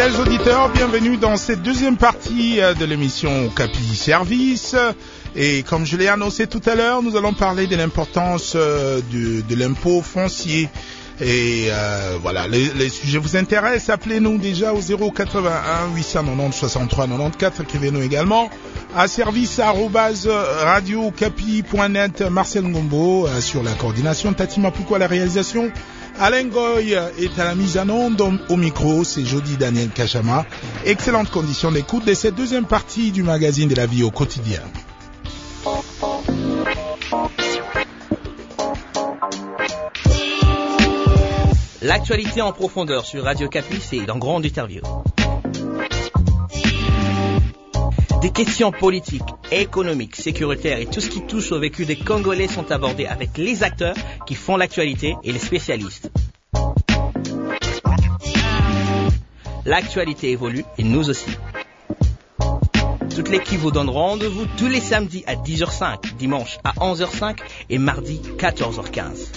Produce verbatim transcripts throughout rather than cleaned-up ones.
Fidèles auditeurs, bienvenue dans cette deuxième partie de l'émission Capi Service. Et comme je l'ai annoncé tout à l'heure, nous allons parler de l'importance de, de l'impôt foncier. Et euh, voilà, les, les sujets vous intéressent, appelez-nous déjà au zéro quatre-vingt-un huit cent quatre-vingt-dix soixante-trois quatre-vingt-quatorze, écrivez-nous également à service arobase radio capi point net. Marcel Ngombo euh, sur la coordination, Tati Mapuko à la réalisation, Alain Goy est à la mise en onde, au micro, c'est Jody Daniel Kachama. Excellente condition d'écoute de cette deuxième partie du magazine de la vie au quotidien. L'actualité en profondeur sur Radio Capi, c'est dans Grande Interview. Des questions politiques, économiques, sécuritaires et tout ce qui touche au vécu des Congolais sont abordés avec les acteurs qui font l'actualité et les spécialistes. L'actualité évolue et nous aussi. Toute l'équipe vous donne rendez-vous tous les samedis à dix heures cinq, dimanche à onze heures cinq et mardi quatorze heures quinze.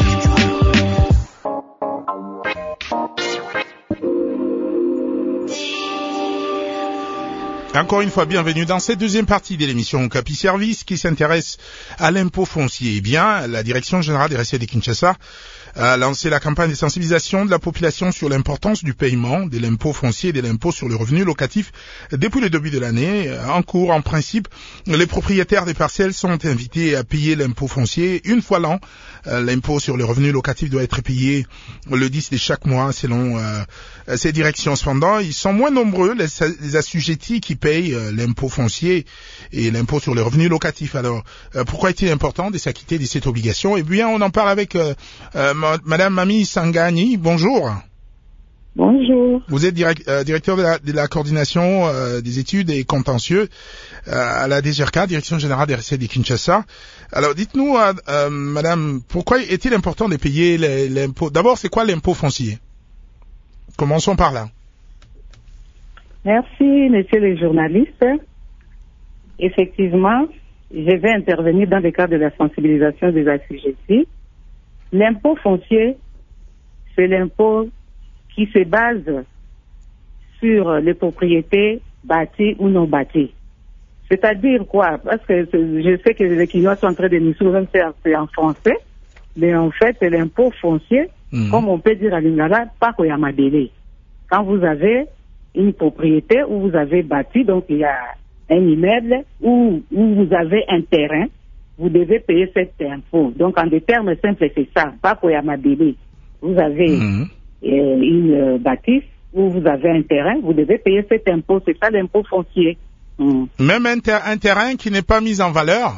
Encore une fois, bienvenue dans cette deuxième partie de l'émission Capi Service qui s'intéresse à l'impôt foncier. Eh bien, la Direction générale des recettes de Kinshasa a lancé la campagne de sensibilisation de la population sur l'importance du paiement de l'impôt foncier et de l'impôt sur le revenu locatif depuis le début de l'année. En cours, en principe, les propriétaires des parcelles sont invités à payer l'impôt foncier une fois l'an. L'impôt sur le revenu locatif doit être payé le dix de chaque mois selon euh, ces directions. Cependant, ils sont moins nombreux, les, les assujettis qui payent euh, l'impôt foncier et l'impôt sur le revenu locatif. Alors, euh, pourquoi est-il important de s'acquitter de cette obligation? Eh bien, on en parle avec euh, euh, Madame Mami Sangani. Bonjour. Bonjour. Vous êtes direct, euh, directeur de la, de la coordination euh, des études et contentieux euh, à la D G R K, Direction générale des recettes de Kinshasa. Alors, dites-nous, euh, euh, Madame, pourquoi est-il important de payer l'impôt? D'abord, c'est quoi l'impôt foncier? Commençons par là. Merci, messieurs les journalistes. Effectivement, je vais intervenir dans le cadre de la sensibilisation des assujettis. L'impôt foncier, c'est l'impôt qui se base sur les propriétés bâties ou non bâties. C'est-à-dire quoi? Parce que je sais que les Quinois sont en train de nous soulever, c'est en français, mais en fait, c'est l'impôt foncier, mmh. comme on peut dire à Lingala, pas Koyamadele. Quand vous avez une propriété où vous avez bâti, donc il y a un immeuble où, où vous avez un terrain, vous devez payer cet impôt. Donc en des termes simples, c'est ça, pas Koyamadele. Vous avez mmh. euh, une bâtisse où vous avez un terrain, vous devez payer cet impôt, c'est ça l'impôt foncier. Mmh. Même un, ter- un terrain qui n'est pas mis en valeur?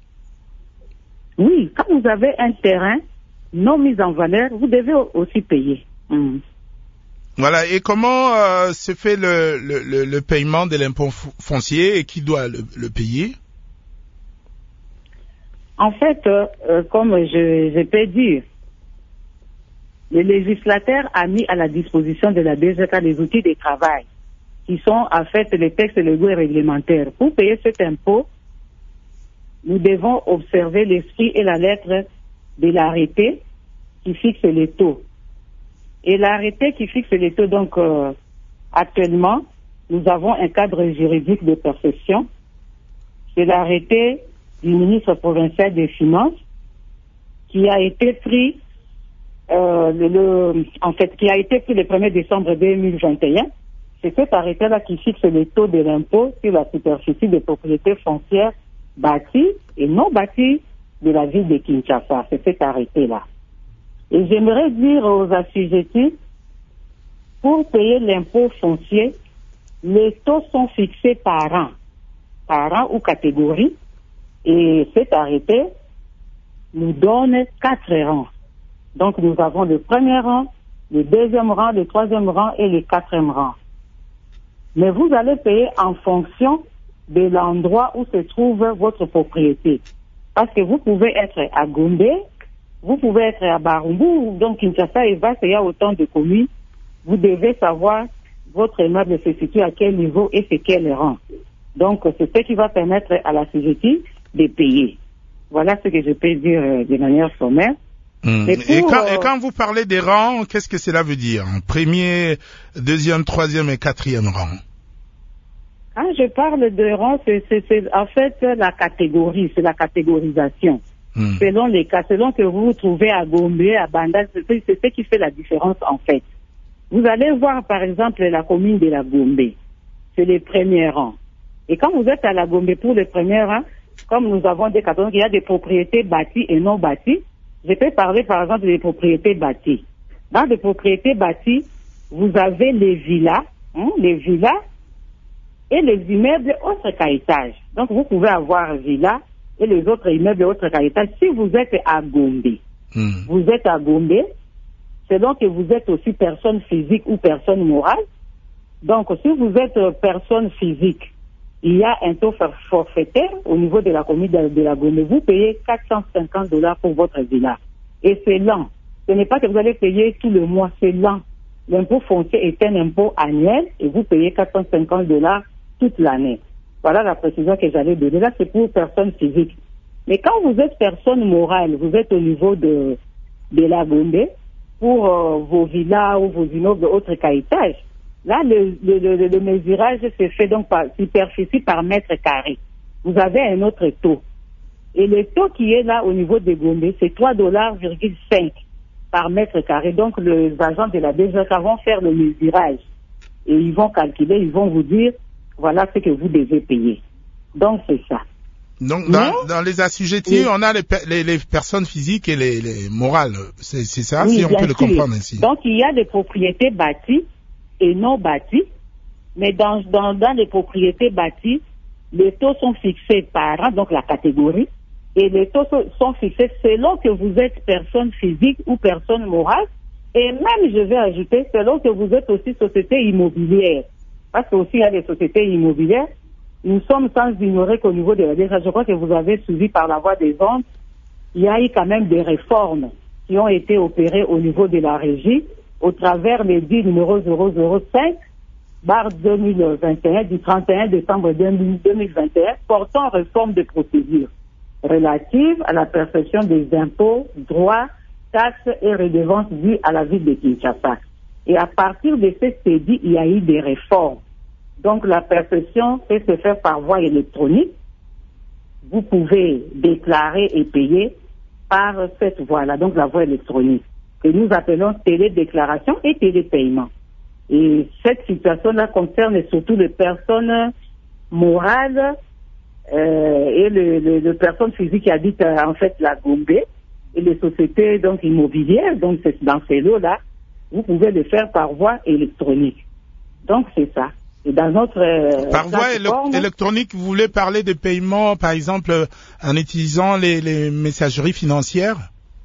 Oui, quand vous avez un terrain non mis en valeur, vous devez aussi payer. Mmh. Voilà, et comment euh, se fait le, le, le paiement de l'impôt foncier et qui doit le, le payer? En fait, euh, comme je, je peux dire, le législateur a mis à la disposition de la D G K des outils de travail qui sont en fait les textes légaux et réglementaires. Pour payer cet impôt, nous devons observer l'esprit et la lettre de l'arrêté qui fixe les taux. Et l'arrêté qui fixe les taux, donc euh, actuellement, nous avons un cadre juridique de perception. C'est l'arrêté du ministre provincial des Finances qui a été pris, euh, le, le, en fait, qui a été pris le premier décembre deux mille vingt et un. C'est cet arrêté-là qui fixe les taux de l'impôt sur la superficie des propriétés foncières bâties et non bâties de la ville de Kinshasa. C'est cet arrêté-là. Et j'aimerais dire aux assujettis, pour payer l'impôt foncier, les taux sont fixés par an, par an ou catégorie, et cet arrêté nous donne quatre rangs. Donc nous avons le premier rang, le deuxième rang, le troisième rang et le quatrième rang. Mais vous allez payer en fonction de l'endroit où se trouve votre propriété. Parce que vous pouvez être à Gombe, vous pouvez être à Barumbu, donc Kinshasa est vaste, il y a autant de communes. Vous devez savoir votre immeuble se situe à quel niveau et c'est quel rang. Donc c'est ce qui va permettre à la l'assujetti de payer. Voilà ce que je peux dire de manière sommaire. Mmh. Mais pour, et, quand, euh, et quand vous parlez des rangs, qu'est-ce que cela veut dire? Premier, deuxième, troisième et quatrième rang. Quand je parle de rang, c'est, c'est, c'est en fait la catégorie, c'est la catégorisation. Mmh. Selon les cas, selon que vous vous trouvez à Gombe, à Banda, c'est, c'est ce qui fait la différence en fait. Vous allez voir par exemple la commune de la Gombe, c'est les premiers rangs. Et quand vous êtes à la Gombe pour les premiers rangs, comme nous avons des cas, il y a des propriétés bâties et non bâties. Je peux parler par exemple des propriétés bâties. Dans les propriétés bâties, vous avez les villas, hein, les villas et les immeubles autres qu'à étage. Donc vous pouvez avoir villas et les autres immeubles autres qu'à étage. Si vous êtes à Gombe, mmh. vous êtes à Gombe, selon que vous êtes aussi personne physique ou personne morale. Donc si vous êtes personne physique, il y a un taux forfaitaire au niveau de la commune de, de la Gombe. Vous payez quatre cent cinquante dollars pour votre villa. Et c'est lent. Ce n'est pas que vous allez payer tout le mois, c'est lent. L'impôt foncier est un impôt annuel et vous payez quatre cent cinquante dollars toute l'année. Voilà la précision que j'allais donner. Là, c'est pour personnes physiques. Mais quand vous êtes personne morale, vous êtes au niveau de, de la Gombe, pour euh, vos villas ou vos immeubles autres qu'à étage, là, le, le, le, le mesurage se fait donc par superficie par mètre carré. Vous avez un autre taux. Et le taux qui est là au niveau de Gombe, c'est trois dollars virgule cinq par mètre carré. Donc, les agents de la D G C vont faire le mesurage. Et ils vont calculer, ils vont vous dire, voilà ce que vous devez payer. Donc, c'est ça. Donc, dans, Mais, dans les assujettis, oui. on a les, les, les personnes physiques et les, les morales. C'est, c'est ça, oui, si on peut sûr. le comprendre ainsi. Donc, il y a des propriétés bâties et non bâties, mais dans, dans, dans les propriétés bâties, les taux sont fixés par an, donc la catégorie, et les taux sont, sont fixés selon que vous êtes personne physique ou personne morale, et même, je vais ajouter, selon que vous êtes aussi société immobilière, parce que aussi il y a des sociétés immobilières, nous sommes sans ignorer qu'au niveau de la D G A, je crois que vous avez suivi par la voie des ondes, il y a eu quand même des réformes qui ont été opérées au niveau de la régie, au travers les dix numéro zéro zéro cinq barre deux mille vingt et un du trente et un décembre deux mille vingt et un portant réforme de procédure relative à la perception des impôts, droits, taxes et redevances dues à la ville de Kinshasa. Et à partir de ce dit, il y a eu des réformes. Donc la perception peut se faire par voie électronique. Vous pouvez déclarer et payer par cette voie-là, donc la voie électronique, que nous appelons télédéclaration et télépaiement. Et cette situation-là concerne surtout les personnes morales euh, et les, les, les personnes physiques qui habitent euh, en fait la Gombe et les sociétés donc immobilières. Donc c'est dans ces lots-là, vous pouvez le faire par voie électronique. Donc c'est ça. Et dans notre euh, par voie éle- électronique, vous voulez parler de paiement, par exemple, en utilisant les, les messageries financières?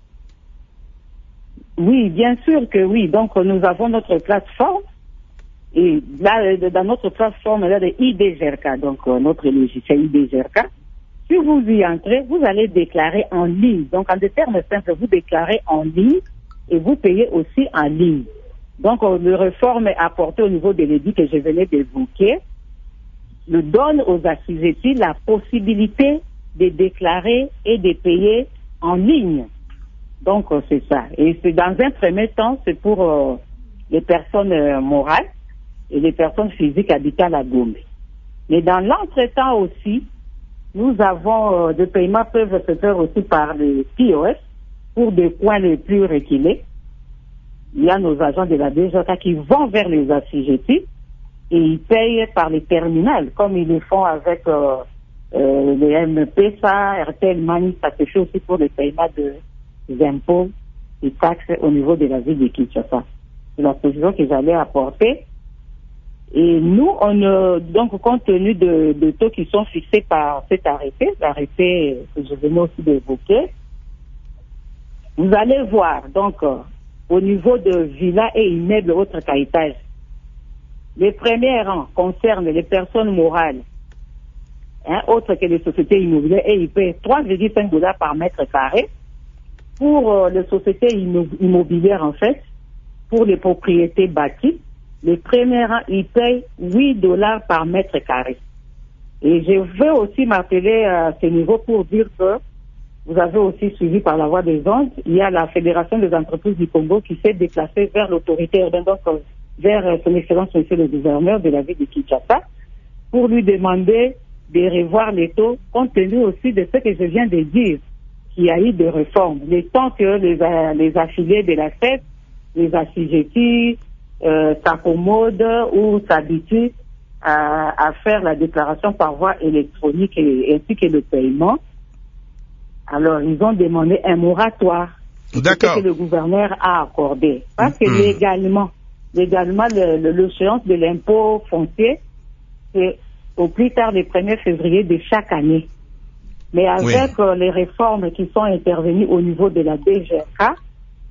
Oui, bien sûr que oui. Donc, nous avons notre plateforme. Et là, dans notre plateforme, il y a le I D G R K, donc euh, notre logiciel I D G R K. Si vous y entrez, vous allez déclarer en ligne. Donc, en des termes simples, vous déclarez en ligne et vous payez aussi en ligne. Donc, euh, le réforme est apporté au niveau de l'édit que je venais d'évoquer, nous donne aux assujettis la possibilité de déclarer et de payer en ligne. Donc, euh, c'est ça. Et c'est dans un premier temps, c'est pour euh, les personnes euh, morales et les personnes physiques habitant à la Gombe. Mais dans l'entretemps aussi, nous avons, euh, des paiements peuvent se faire aussi par les P O S pour des points les plus reculés. Il y a nos agents de la D G A qui vont vers les assujettis et ils payent par les terminales, comme ils le font avec euh, euh, les M P S A, R T L Money, ça se fait aussi pour les paiements de des impôts et taxes au niveau de la ville de Kinshasa. C'est la position que j'allais apporter. Et nous, on a, donc, compte tenu de, de taux qui sont fixés par cet arrêté, l'arrêté que je venais aussi d'évoquer, vous allez voir, donc, euh, au niveau de villas et immeubles autres qu'à étage, les premiers rangs concernent les personnes morales, hein, autres que les sociétés immobilières, et ils paient trois virgule cinq dollars par mètre carré. Pour euh, les sociétés immobilières, en fait, pour les propriétés bâties, les premiers rangs, ils payent huit dollars par mètre carré. Et je veux aussi m'appeler à ce niveau pour dire que vous avez aussi suivi par la voie des ondes, il y a la Fédération des entreprises du Congo qui s'est déplacée vers l'autorité urbaine, donc vers son Excellence Monsieur le gouverneur de la ville de Kinshasa, pour lui demander de revoir les taux, compte tenu aussi de ce que je viens de dire, qu'il y a eu des réformes. Le temps que les, les affiliés de la fête, les assujettis, euh, s'accommodent ou s'habituent à, à faire la déclaration par voie électronique et, ainsi que le paiement. Alors, ils ont demandé un moratoire. D'accord. Que le gouverneur a accordé. Parce que mmh. légalement, légalement, le, le, l'échéance de l'impôt foncier, c'est au plus tard le premier février de chaque année. Mais avec oui. euh, les réformes qui sont intervenues au niveau de la D G R K,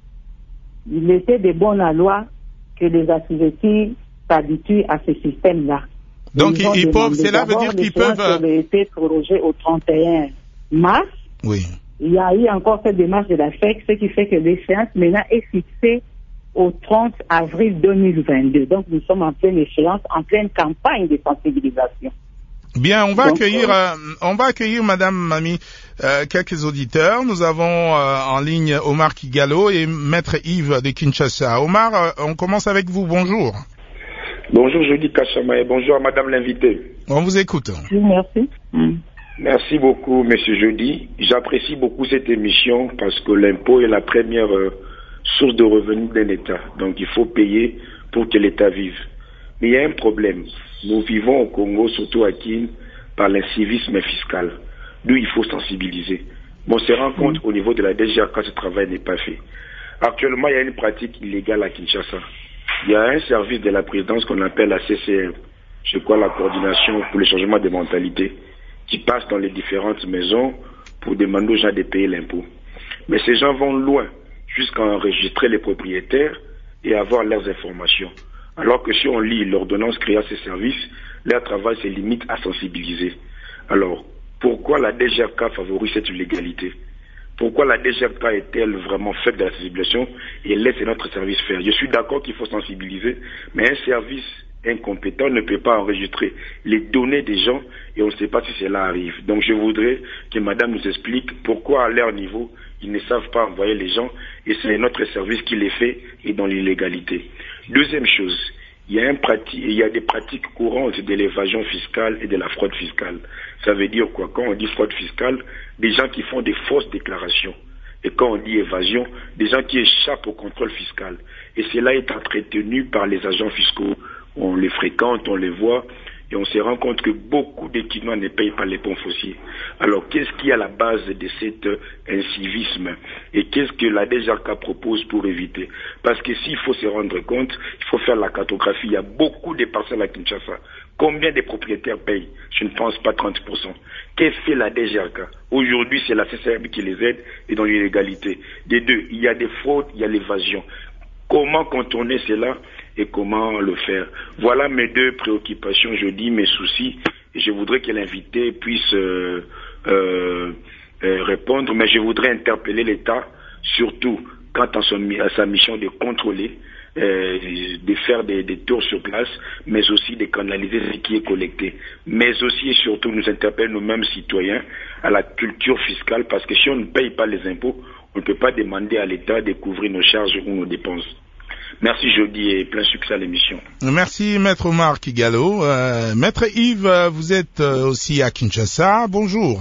il était de bonne loi que les assujettis s'habituent à ce système-là. Donc ils, ils peuvent, cela veut dire qu'ils peuvent... Ça avait été prolongé au trente et un mars. Oui. Il y a eu encore cette démarche de la F E C, ce qui fait que l'échéance maintenant est fixée au trente avril deux mille vingt-deux. Donc nous sommes en pleine échéance, en pleine campagne de sensibilisation. Bien, on va Donc, accueillir, euh, euh, on va accueillir Madame Mami, euh, quelques auditeurs. Nous avons euh, en ligne Omar Kigalo et Maître Yves de Kinshasa. Omar, euh, on commence avec vous. Bonjour. Bonjour, je dis Kachama et bonjour à Madame l'invitée. On vous écoute. Oui, merci. Mm. Merci beaucoup, Monsieur Jeudi. J'apprécie beaucoup cette émission parce que l'impôt est la première euh, source de revenus d'un État. Donc il faut payer pour que l'État vive. Mais il y a un problème. Nous vivons au Congo, surtout à Kin, par l'incivisme fiscal. D'où il faut sensibiliser. Mais on se rend compte au niveau de la D G R K, ce travail n'est pas fait. Actuellement, il y a une pratique illégale à Kinshasa. Il y a un service de la présidence qu'on appelle la C C M, je crois la coordination pour le changement des mentalités, qui passe dans les différentes maisons pour demander aux gens de payer l'impôt. Mais ces gens vont loin, jusqu'à enregistrer les propriétaires et avoir leurs informations. Alors que si on lit l'ordonnance créant ces services, leur travail se limite à sensibiliser. Alors, pourquoi la D G R K favorise cette illégalité? Pourquoi la D G R K est-elle vraiment faite de la sensibilisation et laisse notre service faire? Je suis d'accord qu'il faut sensibiliser, mais un service incompétent ne peut pas enregistrer les données des gens et on ne sait pas si cela arrive. Donc je voudrais que Madame nous explique pourquoi à leur niveau, ils ne savent pas envoyer les gens et c'est notre service qui les fait et dans l'illégalité. Deuxième chose, il y a un pratique, il y a des pratiques courantes de l'évasion fiscale et de la fraude fiscale. Ça veut dire quoi? Quand on dit fraude fiscale, des gens qui font des fausses déclarations. Et quand on dit évasion, des gens qui échappent au contrôle fiscal. Et cela est entretenu par les agents fiscaux. On les fréquente, on les voit, et on se rend compte que beaucoup d'équipements ne payent pas les ponts fonciers. Alors, qu'est-ce qui est à la base de cet incivisme? Et qu'est-ce que la D G R K propose pour éviter? Parce que s'il faut se rendre compte, il faut faire la cartographie. Il y a beaucoup de parcelles à Kinshasa. Combien de propriétaires payent? Je ne pense pas trente pour cent. Qu'est-ce que fait la D G R K? Aujourd'hui, c'est la C C M qui les aide et dans l'illégalité. Des deux, il y a des fraudes, il y a l'évasion. Comment contourner cela et comment le faire? Voilà mes deux préoccupations, je dis mes soucis, et je voudrais que l'invité puisse euh, euh, euh, répondre, mais je voudrais interpeller l'État, surtout quant à, son, à sa mission de contrôler, euh, de faire des, des tours sur place, mais aussi de canaliser ce qui est collecté. Mais aussi et surtout nous interpeller nous-mêmes citoyens à la culture fiscale, parce que si on ne paye pas les impôts, on ne peut pas demander à l'État de couvrir nos charges ou nos dépenses. Merci Jody et plein succès à l'émission. Merci Maître Omar Kigalo. Euh, Maître Yves, vous êtes aussi à Kinshasa. Bonjour.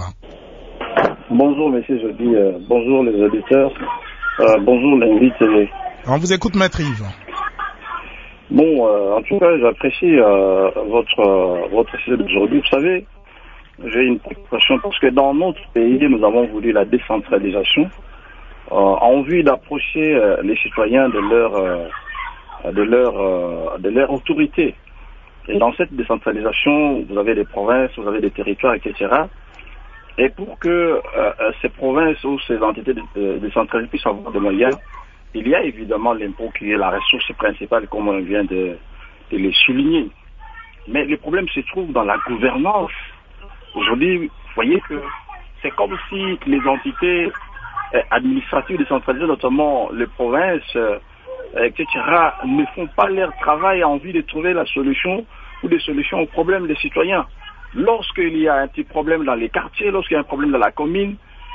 Bonjour Monsieur Jody. Euh, bonjour les auditeurs. Euh, bonjour l'invité. On vous écoute Maître Yves. Bon, euh, en tout cas, j'apprécie euh, votre euh, votre sujet d'aujourd'hui. Vous savez, j'ai une question parce que dans notre pays, nous avons voulu la décentralisation. Euh, en vue d'approcher euh, les citoyens de leur euh, de leur euh, de leur autorité. Et dans cette décentralisation, vous avez des provinces, vous avez des territoires, et cetera. Et pour que euh, ces provinces ou ces entités décentralisées puissent avoir des moyens, il y a évidemment l'impôt qui est la ressource principale, comme on vient de, de le souligner. Mais le problème se trouve dans la gouvernance. Aujourd'hui, vous voyez que c'est comme si les entités administratives décentralisées, notamment les provinces, euh, et cetera, ne font pas leur travail en vue de trouver la solution ou des solutions aux problèmes des citoyens. Lorsqu'il y a un petit problème dans les quartiers, lorsqu'il y a un problème dans la commune,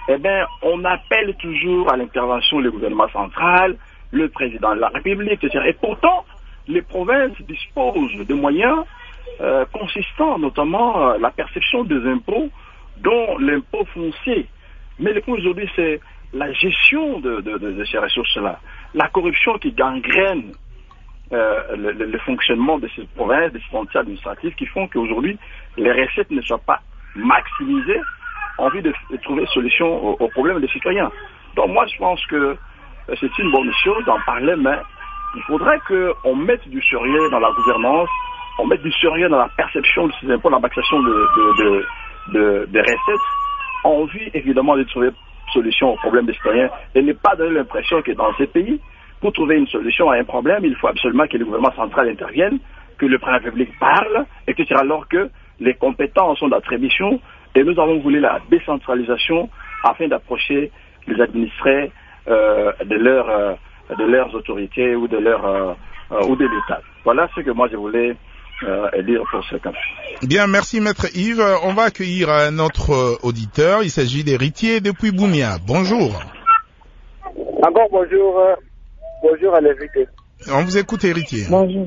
eh bien, on appelle toujours à l'intervention le gouvernement central, le président de la République, et cetera. Et pourtant, les provinces disposent de moyens euh, consistants, notamment euh, la perception des impôts, dont l'impôt foncier. Mais le point aujourd'hui, c'est la gestion de, de, de, de ces ressources-là, la corruption qui gangrène euh, le, le, le fonctionnement de ces provinces, de ces entités administratives, qui font qu'aujourd'hui, les recettes ne soient pas maximisées en vue de, de trouver solution aux, aux problèmes des citoyens. Donc moi, je pense que euh, c'est une bonne chose d'en parler, mais il faudrait qu'on mette du sérieux dans la gouvernance, on mette du sérieux dans la perception de ces impôts, la maximisation de, de, de, de, de recettes, en vue évidemment de trouver solution aux problèmes des citoyens et ne pas donner l'impression que dans ces pays, pour trouver une solution à un problème, il faut absolument que le gouvernement central intervienne, que le président de la République parle, et que c'est alors que les compétences sont d'attribution, et nous avons voulu la décentralisation afin d'approcher les administrés euh, de, leur, euh, de leurs autorités ou de, leur, euh, euh, ou de l'État. Voilà ce que moi je voulais euh, dire pour ce cas. Bien, merci Maître Yves. On va accueillir un autre auditeur. Il s'agit d'Héritier depuis Boumia. Bonjour. Encore bonjour. Euh, bonjour à l'invité. On vous écoute, Héritier. Bonjour.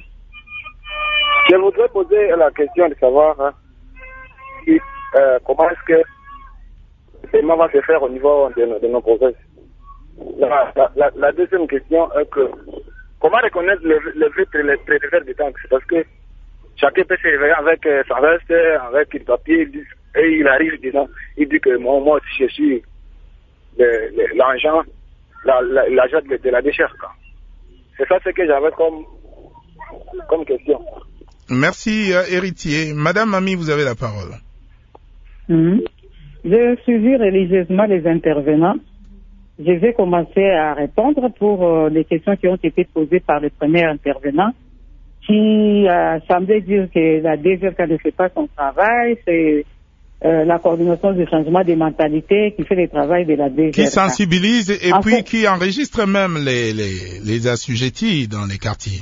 Je voudrais poser la question de savoir hein, si, euh, comment est-ce que le paiement va se faire au niveau de nos, de nos provinces. La, la, la, la deuxième question est que comment reconnaître le, le vrai prélevateur de taxes? Parce que chacun peut se réveiller avec euh, sa veste, avec le papier, il dit, et il arrive disant, il dit que moi, moi je suis l'argent, l'argent de, de la décharge. C'est ça ce que j'avais comme, comme question. Merci, euh, Héritier. Madame Ami, vous avez la parole. Mmh. J'ai suivi religieusement les intervenants. Je vais commencer à répondre pour euh, les questions qui ont été posées par le premier intervenant, qui a semblé dire que la D G R K ne fait pas son travail, c'est euh, la coordination du changement des mentalités qui fait le travail de la D G R K. Qui sensibilise et en puis fait, qui enregistre même les, les, les assujettis dans les quartiers.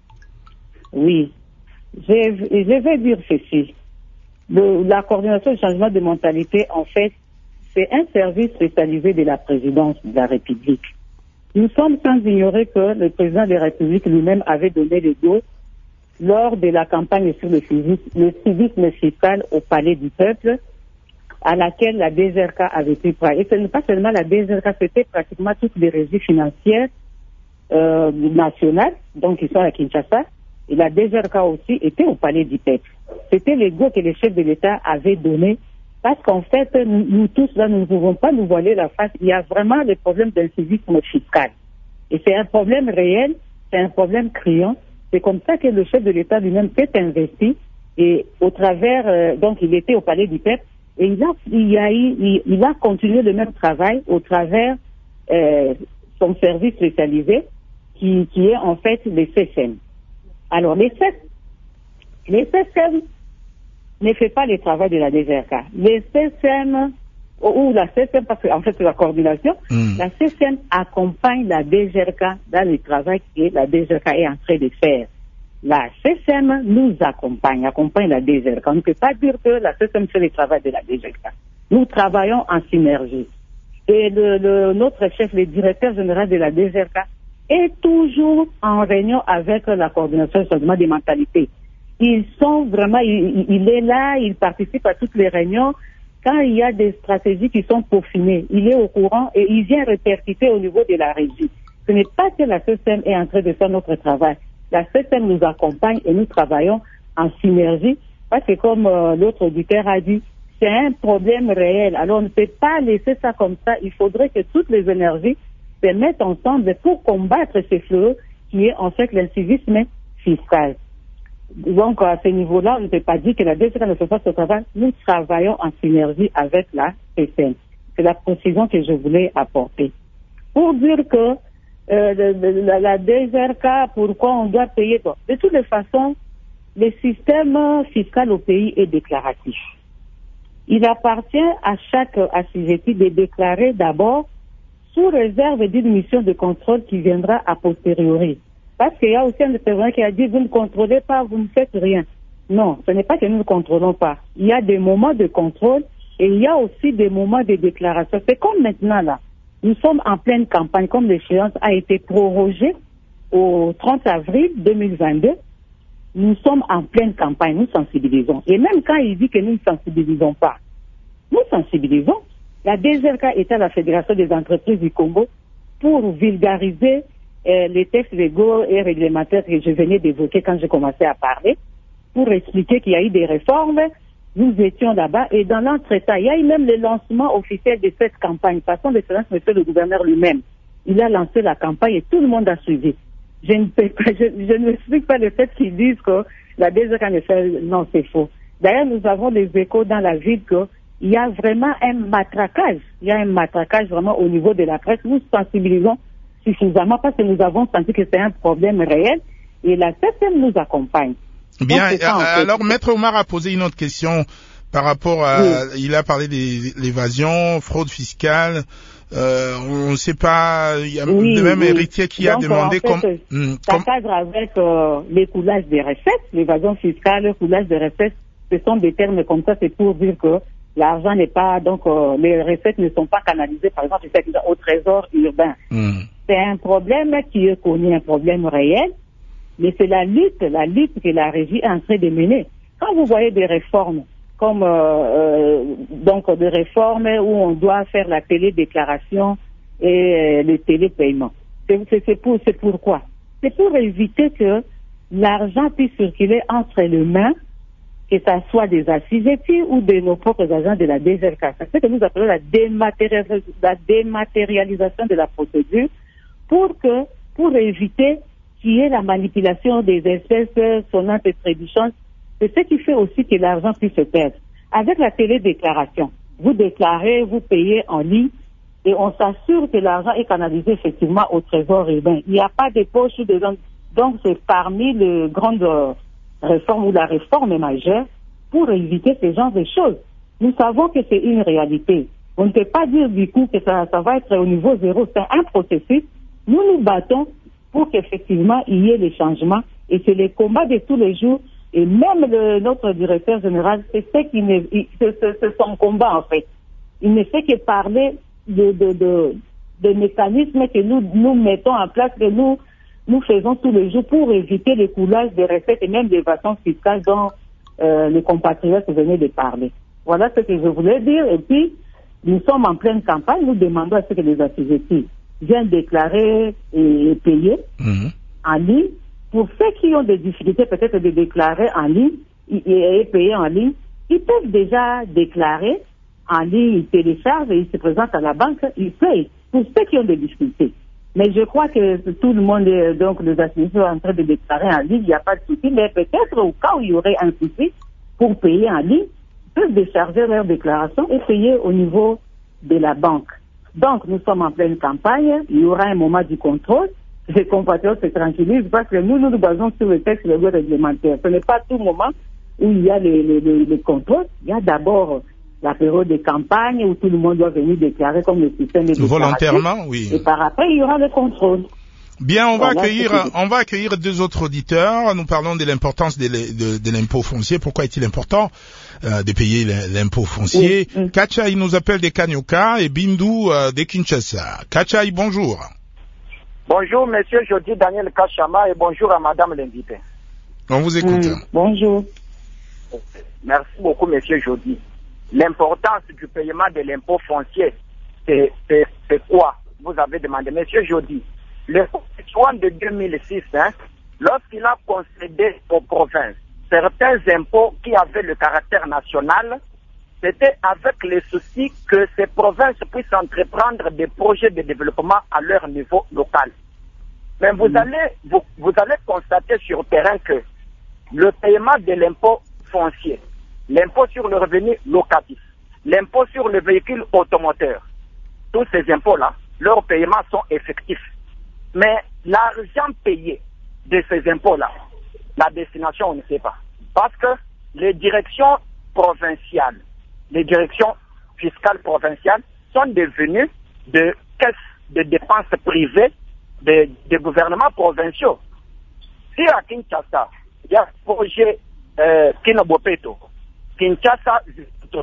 Oui. Je, je vais dire ceci. Le, la coordination du changement de mentalité, en fait, c'est un service spécialisé de la présidence de la République. Nous sommes sans ignorer que le président de la République lui-même avait donné le dos lors de la campagne sur le civisme, le civisme fiscal au Palais du Peuple, à laquelle la D G R K avait pris part. Et ce n'est pas seulement la D G R K, c'était pratiquement toutes les régies financières euh, nationales, donc qui sont à Kinshasa, et la D G R K aussi était au Palais du Peuple. C'était le go que les chefs de l'État avaient donné, parce qu'en fait, nous, nous tous là, nous ne pouvons pas nous voiler la face. Il y a vraiment le problème d'un civisme fiscal. Et c'est un problème réel, c'est un problème criant. C'est comme ça que le chef de l'État lui-même s'est investi, et au travers, euh, donc il était au Palais du Peuple, et il a, il a, il, il a continué le même travail au travers euh, son service spécialisé, qui, qui est en fait le C S E M. Alors, les C S E M ne fait pas le travail de la D G R K. Les C S E M, ou la C S E M, parce qu'en fait c'est la coordination, mmh. la C S E M accompagne la D G R K dans le travail que la D G R K est en train de faire. La C S E M nous accompagne, accompagne la D G R K. On ne peut pas dire que la C S E M fait le travail de la D G R K. Nous travaillons en synergie. Et le, le, notre chef, le directeur général de la D G R K, est toujours en réunion avec la coordination du changement des mentalités. Ils sont vraiment, il, il est là, il participe à toutes les réunions. Quand il y a des stratégies qui sont peaufinées, il est au courant et il vient répercuter au niveau de la régie. Ce n'est pas que la C S E M est en train de faire notre travail. La C S E M nous accompagne et nous travaillons en synergie parce que comme euh, l'autre auditeur a dit, c'est un problème réel. Alors on ne peut pas laisser ça comme ça. Il faudrait que toutes les énergies se mettent ensemble pour combattre ce fléau qui est en fait l'incivisme fiscal. Donc, à ce niveau-là, on ne peut pas dire que la D G R K ne fait pas ce travail. Nous travaillons en synergie avec la C S E M. C'est la précision que je voulais apporter. Pour dire que euh, la, la D G R K, pourquoi on doit payer? Bon, de toutes les façons, le système fiscal au pays est déclaratif. Il appartient à chaque assujetti de déclarer d'abord sous réserve d'une mission de contrôle qui viendra a posteriori. Parce qu'il y a aussi un intervenant qui a dit, vous ne contrôlez pas, vous ne faites rien. Non, ce n'est pas que nous ne contrôlons pas. Il y a des moments de contrôle Et il y a aussi des moments de déclaration. C'est comme maintenant, là. Nous sommes en pleine campagne, comme l'échéance a été prorogée au trente avril deux mille vingt-deux. Nous sommes en pleine campagne, nous sensibilisons. Et même quand il dit que nous ne sensibilisons pas, nous sensibilisons. La D G R K est à la Fédération des entreprises du Congo pour vulgariser euh, les textes légaux et réglementaires que je venais d'évoquer quand j'ai commencé à parler, pour expliquer qu'il y a eu des réformes. Nous étions là-bas et dans l'entretemps, il y a eu même le lancement officiel de cette campagne. Par son excellence, monsieur le gouverneur lui-même, il a lancé la campagne et tout le monde a suivi. Je ne peux pas, je, je ne m'explique pas le fait qu'ils disent que la D G R K ne fait, non, c'est faux. D'ailleurs, nous avons des échos dans la ville qu'il y a vraiment un matraquage. Il y a un matraquage vraiment au niveau de la presse. Nous sensibilisons suffisamment parce que nous avons senti que c'est un problème réel et la C S M nous accompagne. Bien, Donc, ça, alors fait. Maître Omar a posé une autre question par rapport à, oui. Il a parlé de l'évasion, fraude fiscale, euh, on ne sait pas, il y a oui, de même oui. Héritier qui Donc, a demandé en fait, comme... Hum, ça comme... cadre avec euh, l'écoulage des recettes, l'évasion fiscale, l'écoulage des recettes, ce sont des termes comme ça, c'est pour dire que l'argent n'est pas, donc euh, les recettes ne sont pas canalisées, par exemple, au trésor urbain. Hum. C'est un problème qui est connu, un problème réel. Mais c'est la lutte, la lutte que la régie est en train de mener. Quand vous voyez des réformes, comme euh, euh, donc des réformes où on doit faire la télédéclaration et euh, le télépaiement, c'est, c'est, c'est, pour, c'est pourquoi C'est pour éviter que l'argent puisse circuler entre les mains, que ça soit des assujettis ou de nos propres agents de la D G R K. C'est ce que nous appelons la, dématérialis- la dématérialisation de la procédure pour que, pour éviter qui est la manipulation des espèces sonnantes et trébuchantes. C'est ce qui fait aussi que l'argent puisse se perdre. Avec la télédéclaration, vous déclarez, vous payez en ligne et on s'assure que l'argent est canalisé effectivement au trésor urbain. Il n'y a pas de poche ou de gens. Donc c'est parmi les grandes réformes ou la réforme majeure pour éviter ce genre de choses. Nous savons que c'est une réalité. On ne peut pas dire du coup que ça, ça va être au niveau zéro. C'est un processus. Nous nous battons pour qu'effectivement il y ait les changements. Et c'est les combats de tous les jours. Et même le, notre directeur général, c'est, ce qui ne, c'est, c'est, c'est son combat en fait. Il ne fait que parler de, de, de, de mécanismes que nous, nous mettons en place, que nous, nous faisons tous les jours pour éviter le coulage des recettes et même des l'évasion fiscale dont euh, les compatriotes venaient de parler. Voilà ce que je voulais dire. Et puis, nous sommes en pleine campagne. Nous demandons à ce que les assujettis viennent déclarer et payer mmh. en ligne. Pour ceux qui ont des difficultés peut-être de déclarer en ligne et payer en ligne, ils peuvent déjà déclarer en ligne, ils téléchargent et ils se présentent à la banque, ils payent. Pour ceux qui ont des difficultés. Mais je crois que tout le monde, est, donc les assujettis sont en train de déclarer en ligne, il n'y a pas de souci, mais peut-être au cas où il y aurait un souci pour payer en ligne, ils peuvent décharger leur déclaration et payer au niveau de la banque. Donc nous sommes en pleine campagne, il y aura un moment du contrôle. Les compatriotes se tranquillisent parce que nous, nous nous basons sur le texte légaux réglementaire. Ce n'est pas tout moment où il y a les, les, les, les contrôles. Il y a d'abord la période de campagne où tout le monde doit venir déclarer comme le système de volontairement, oui. Et par après, il y aura le contrôle. Bien, on va voilà, accueillir, on va accueillir deux autres auditeurs. Nous parlons de l'importance de, de, de l'impôt foncier. Pourquoi est-il important euh, de payer l'impôt foncier? Oui, oui. Kachai nous appelle des Kanyoka et Bindu euh, de Kinshasa. Kachai, bonjour. Bonjour, monsieur Jody Daniel Kachama, et bonjour à madame l'invitée. On vous écoute. Mmh, bonjour. Merci beaucoup, monsieur Jody. L'importance du paiement de l'impôt foncier, c'est, c'est, c'est quoi? Vous avez demandé, monsieur Jody. Le constituant de deux mille six, hein, lorsqu'il a concédé aux provinces certains impôts qui avaient le caractère national, c'était avec le souci que ces provinces puissent entreprendre des projets de développement à leur niveau local. Mais vous mmh. allez vous, vous allez constater sur le terrain que le paiement de l'impôt foncier, l'impôt sur le revenu locatif, l'impôt sur le véhicule automoteur, tous ces impôts-là, leurs paiements sont effectifs. Mais l'argent payé de ces impôts-là, la destination, on ne sait pas. Parce que les directions provinciales, les directions fiscales provinciales sont devenues de caisses de dépenses privées des de gouvernements provinciaux. Si à Kinshasa, il y a un projet euh, Kinobopeto, Kinshasa,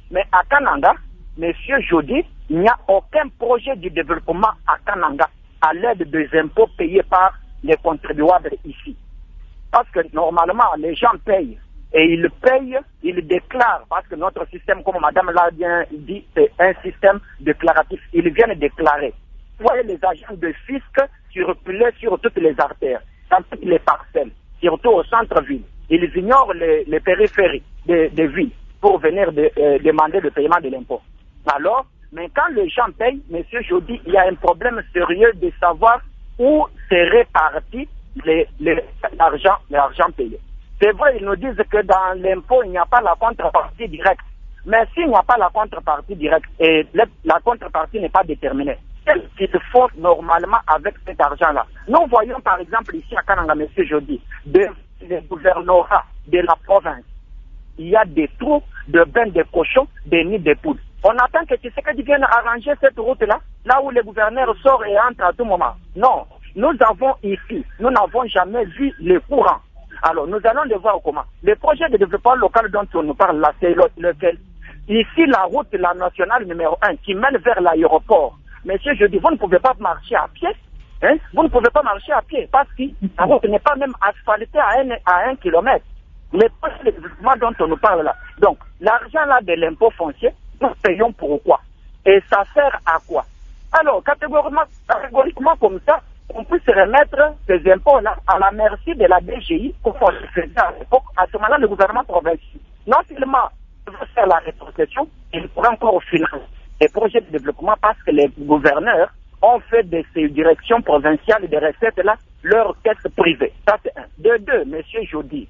Mais à Kananga, Monsieur Jody, il n'y a aucun projet de développement à Kananga à l'aide des impôts payés par les contribuables ici. Parce que normalement, les gens payent. Et ils payent, ils déclarent. Parce que notre système, comme Madame l'a bien dit, c'est un système déclaratif. Ils viennent déclarer. Vous voyez les agents de fisc circuler sur toutes les artères, dans toutes les parcelles, surtout au centre-ville. Ils ignorent les, les périphéries des, des villes pour venir de, euh, demander le paiement de l'impôt. Alors, mais quand les gens payent, Monsieur Jody, il y a un problème sérieux de savoir où c'est réparti les, les, l'argent, l'argent payé. C'est vrai, ils nous disent que dans l'impôt, il n'y a pas la contrepartie directe. Mais s'il n'y a pas la contrepartie directe et la, la contrepartie n'est pas déterminée, qu'est-ce qui se fait normalement avec cet argent-là? Nous voyons par exemple ici à Kananga, Monsieur Jody, de, des gouvernorats de la province. Il y a des trous de bains de cochons, des nids de poules. On attend que Tshisekedi vienne arranger cette route-là, là où les gouverneurs sortent et entrent à tout moment. Non, nous avons ici, nous n'avons jamais vu le courant. Alors, nous allons le voir comment. Le projet de développement local dont on nous parle là, c'est lequel? Ici, la route, la nationale numéro un, qui mène vers l'aéroport. Monsieur, je dis, vous ne pouvez pas marcher à pied. Hein? Vous ne pouvez pas marcher à pied parce que la route n'est pas même asphaltée à un, à un kilomètre. Les projets de développement dont on nous parle là. Donc, l'argent là de l'impôt foncier, nous payons pourquoi? Et ça sert à quoi? Alors, catégoriquement, catégoriquement comme ça, on peut se remettre ces impôts-là à la merci de la D G I, comme on le faisait à l'époque. À ce moment-là, le gouvernement provincial, non seulement va faire la rétrocession, il pourra encore financer les projets de développement parce que les gouverneurs ont fait de ces directions provinciales de recettes-là leur caisse privée. Ça, c'est un. De deux, Monsieur Jody,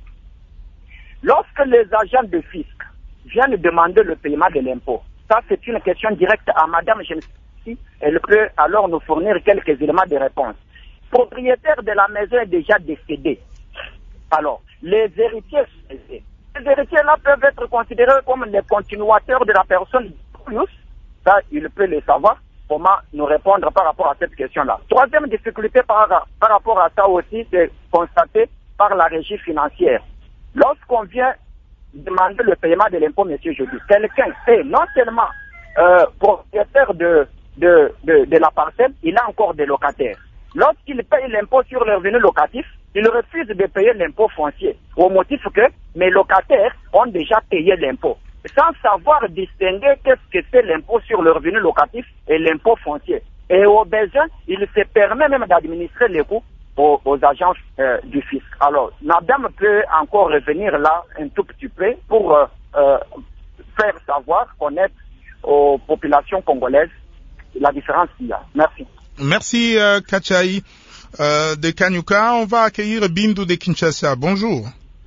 lorsque les agents de fisc viennent demander le paiement de l'impôt, ça, c'est une question directe à Madame Genesi. Elle peut alors nous fournir quelques éléments de réponse. Le propriétaire de la maison est déjà décédé. Alors, les héritiers, les héritiers-là peuvent être considérés comme les continuateurs de la personne. Ça, il peut le savoir. Comment nous répondre par rapport à cette question-là. Troisième difficulté par, par rapport à ça aussi, c'est constaté par la régie financière. Lorsqu'on vient demander le paiement de l'impôt, Monsieur Jody, quelqu'un est non seulement euh, propriétaire de, de, de, de la parcelle, il a encore des locataires. Lorsqu'il paye l'impôt sur le revenu locatif, il refuse de payer l'impôt foncier, au motif que mes locataires ont déjà payé l'impôt, sans savoir distinguer qu'est-ce que c'est l'impôt sur le revenu locatif et l'impôt foncier. Et au besoin, il se permet même d'administrer les coûts aux, aux agents euh, du fisc. Alors, madame peut encore revenir là un tout petit peu pour euh, euh, faire savoir, connaître aux populations congolaises la différence qu'il y a. Merci. Merci euh, Kachai euh, de Kanyuka. On va accueillir Bindu de Kinshasa. Bonjour.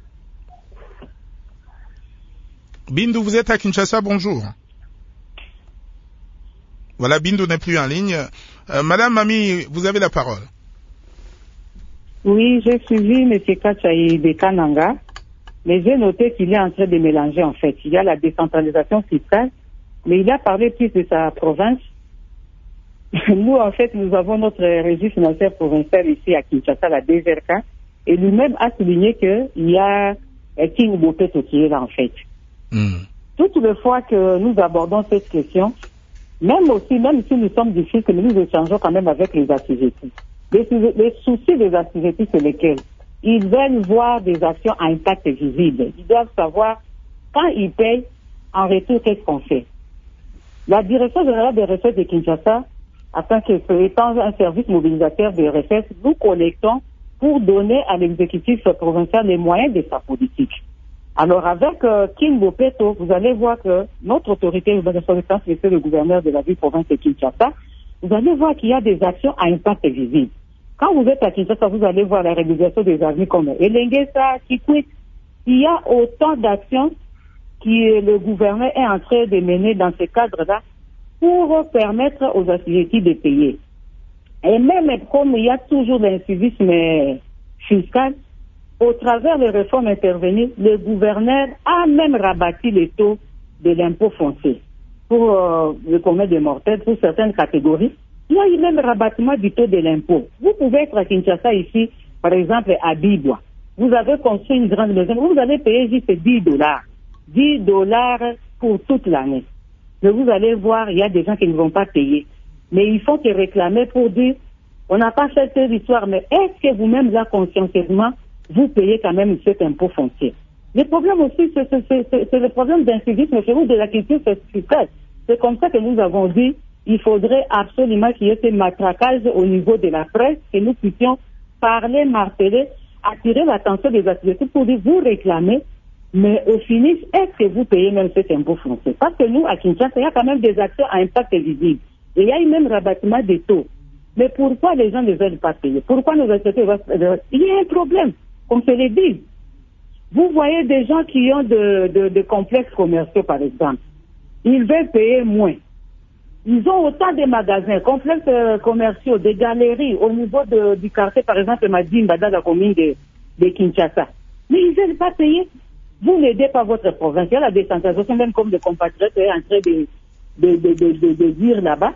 Bindu, vous êtes à Kinshasa, bonjour. Voilà, Bindu n'est plus en ligne. Euh, Madame Mami, vous avez la parole. Oui, j'ai suivi M. Kachai de Kananga, mais j'ai noté qu'il est en train de mélanger en fait. Il y a la décentralisation fiscale, mais il a parlé plus de sa province. Nous, en fait, nous avons notre régie financière provinciale ici à Kinshasa, la D G R K, et lui-même a souligné qu'il y a King Bopeto qui est là en fait. Mm. Toutes les fois que nous abordons cette question, même aussi, même si nous sommes difficiles, que nous échangeons quand même avec les assujettis. Les, les soucis des assujettis, c'est lesquels? Ils veulent voir des actions à impact visible. Ils doivent savoir, quand ils payent, en retour, qu'est-ce qu'on fait? La Direction générale des recettes de Kinshasa, afin que, étant un service mobilisateur des recettes, nous collectons pour donner à l'exécutif provincial les moyens de sa politique. Alors, avec euh, King Bopeto, vous allez voir que notre autorité de reconnaissance, c'est le gouverneur de la ville-province de Kinshasa, vous allez voir qu'il y a des actions à impact visible. Quand vous êtes à Kinshasa, vous allez voir la réalisation des avenues comme Elengesa, Kikwit. Il y a autant d'actions que le gouverneur est en train de mener dans ce cadre-là pour permettre aux assujettis de payer. Et même comme il y a toujours l'incivisme fiscal, au travers des réformes intervenues, le gouverneur a même rabattu les taux de l'impôt foncier pour euh, le commun des mortels, pour certaines catégories. Il y a eu même rabattement du taux de l'impôt. Vous pouvez être à Kinshasa ici, par exemple à Bibwa. Vous avez construit une grande maison, vous allez payer juste dix dollars. dix dollars pour toute l'année. Mais vous allez voir, il y a des gens qui ne vont pas payer. Mais il faut qu'ils réclament pour dire, on n'a pas fait cette histoire, mais est-ce que vous-même, là, consciencieusement, vous payez quand même cet impôt foncier? Le problème aussi, c'est, c'est, c'est, c'est le problème d'incivisme chez vous, de la culture fiscale. C'est comme ça que nous avons dit, il faudrait absolument qu'il y ait ce matraquage au niveau de la presse, que nous puissions parler, marteler, attirer l'attention des activités pour dire, vous réclamez, mais au finish, est-ce que vous payez même cet impôt foncier? Parce que nous, à Kinshasa, il y a quand même des actions à impact visible. Et il y a eu même rabattement des taux. Mais pourquoi les gens ne veulent pas payer? Pourquoi nous respectons? Il y a un problème, comme se le dit. Vous voyez des gens qui ont de, de, de complexes commerciaux, par exemple. Ils veulent payer moins. Ils ont autant de magasins, complexes euh, commerciaux, des galeries au niveau de, du quartier, par exemple, Madimba, dans la commune de, de Kinshasa. Mais ils ne veulent pas payer. Vous n'aidez pas votre province. Il y a la décentralisation, même comme les compatriotes est en train de, de, de, de, de, de dire là-bas.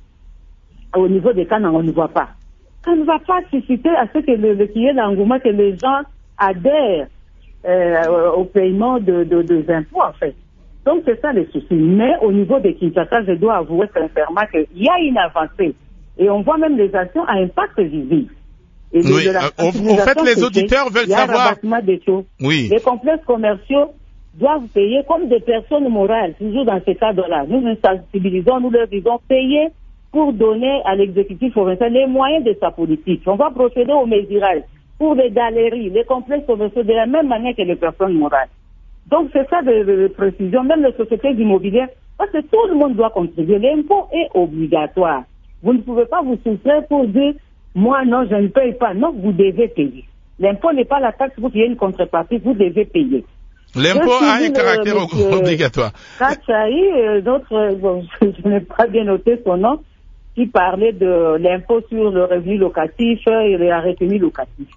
Au niveau des cas, on ne voit pas. Ça ne va pas susciter à ce que le, le qu'il y ait l'engouement, que les gens adhèrent euh, au paiement de, de, de, des impôts, en fait. Donc, c'est ça le souci. Mais au niveau des Kinshasa, je dois avouer sincèrement qu'il y a une avancée. Et on voit même les actions à impact visible. Et oui, de la euh, en fait, les auditeurs veulent savoir... Des choses. Oui. Les complexes commerciaux doivent payer comme des personnes morales, toujours dans ces cadres-là. Nous nous sensibilisons, nous leur disons payer pour donner à l'exécutif provincial les moyens de sa politique. On va procéder au mesurage pour les galeries, les complexes commerciaux de la même manière que les personnes morales. Donc c'est ça de, de, de précision, même les sociétés immobilières, parce que tout le monde doit contribuer. L'impôt est obligatoire. Vous ne pouvez pas vous soustraire pour dire, moi non, je ne paye pas. Non, vous devez payer. L'impôt n'est pas la taxe pour qu'il y ait une contrepartie, vous devez payer. L'impôt a un caractère monsieur obligatoire. Kachaï, d'autres, bon, je n'ai pas bien noté son nom, qui parlait de l'impôt sur le revenu locatif et la retenue locative.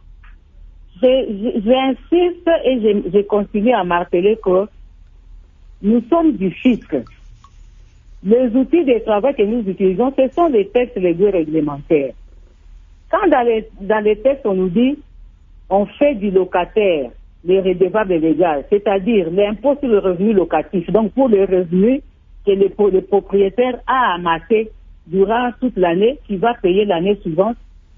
J'insiste et je, je continue à marteler que nous sommes du fisc. Les outils de travail que nous utilisons, ce sont les textes légaux réglementaires. Quand dans les, dans les textes, on nous dit on fait du locataire les redevables légaux, c'est-à-dire l'impôt sur le revenu locatif, donc pour les revenus que le, le propriétaire a amassé durant toute l'année, qui va payer l'année suivante,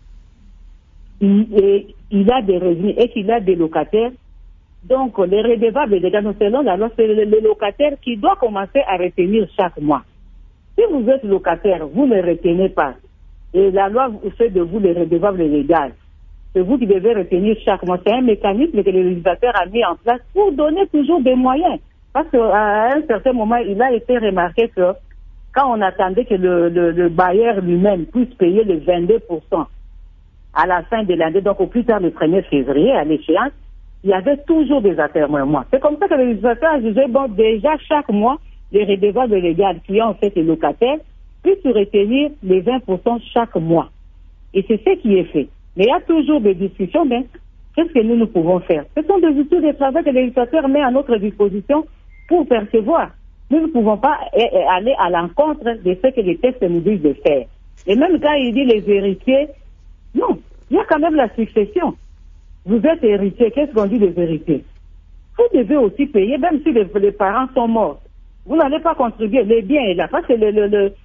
il, et, il a des revenus et qu'il a des locataires. Donc, les redevables légaux, selon la loi, c'est le, le locataire qui doit commencer à retenir chaque mois. Si vous êtes locataire, vous ne retenez pas. Et la loi fait de vous les redevables légaux. C'est vous qui devez retenir chaque mois. C'est un mécanisme que le législateur a mis en place pour donner toujours des moyens. Parce qu'à un certain moment, il a été remarqué que quand on attendait que le, le, le bailleur lui-même puisse payer le vingt-deux pour cent à la fin de l'année, donc au plus tard le premier février, à l'échéance, il y avait toujours des atermoiements. C'est comme ça que le législateur a jugé, bon, déjà chaque mois, les redevables légaux qui ont en fait les locataires puissent retenir les vingt pour cent chaque mois. Et c'est ce qui est fait. Mais il y a toujours des discussions, mais qu'est-ce que nous, nous pouvons faire? Ce sont des outils de travail que le législateur met à notre disposition pour percevoir. Nous ne pouvons pas aller à l'encontre de ce que les textes nous disent de faire. Et même quand il dit les héritiers, non, il y a quand même la succession. Vous êtes héritier, qu'est-ce qu'on dit des héritiers? Vous devez aussi payer, même si les, les parents sont morts. Vous n'allez pas contribuer, les biens est là. Parce que le, le, le,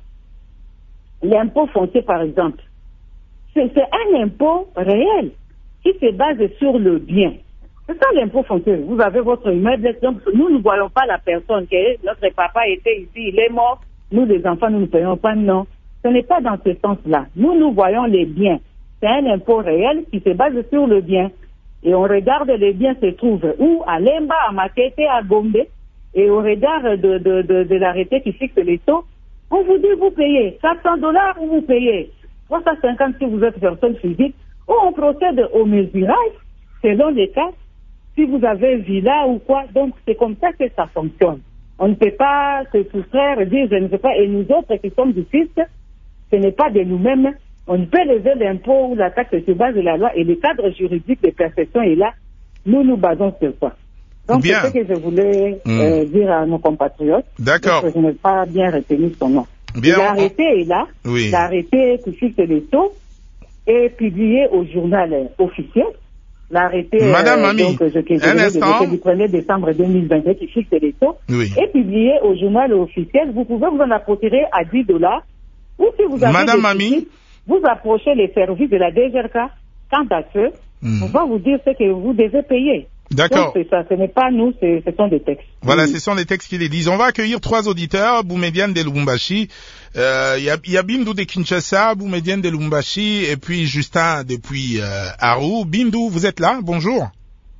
l'impôt foncier, par exemple, c'est, c'est un impôt réel qui se base sur le bien. C'est ça l'impôt foncier. Vous avez votre immeuble, donc nous ne voyons pas la personne que notre papa était ici, il est mort. Nous, les enfants, nous ne payons pas, non. Ce n'est pas dans ce sens-là. Nous, nous voyons les biens. C'est un impôt réel qui se base sur le bien. Et on regarde les biens se trouvent où? À Lemba, à Makete, à Gombe. Et au regard de, de, de, de l'arrêté qui fixe les taux, on vous dit vous payez quatre cents dollars ou vous payez trois cent cinquante si vous êtes personne physique, ou on procède au mesurage selon les cas, si vous avez villa ou quoi. Donc c'est comme ça que ça fonctionne. On ne peut pas se soustraire, dire je ne sais pas, et nous autres qui sommes du fisc, ce n'est pas de nous-mêmes. On peut lever l'impôt ou la taxe sur base de la loi et le cadre juridique de perception est là. Nous nous basons sur ça. Donc bien. C'est ce que je voulais mmh. euh, dire à nos compatriotes. D'accord. Parce que je n'ai pas bien retenu son nom. Bien. L'arrêté on... est là. Oui. L'arrêté qui fixe les taux est publié au journal officiel. l'arrêté Madame euh, Ami, donc, je, que je un venais instant. de du premier décembre deux mille vingt-deux qui fixe les taux Oui. est publié au journal officiel. Vous pouvez vous en procurer à dix dollars ou si vous avez Madame des Ami. soucis, vous approchez les services de la D G R K. Quant à ce, Hmm. on va vous dire ce que vous devez payer. D'accord. Donc c'est ça, ce n'est pas nous, c'est- ce sont des textes. Voilà, Oui. ce sont les textes qui les disent. On va accueillir trois auditeurs, Boumediene de Lubumbashi, euh, il y a, il y a Bindou de Kinshasa, Boumediene de Lubumbashi, et puis Justin depuis euh, Arou. Bindou, vous êtes là? Bonjour.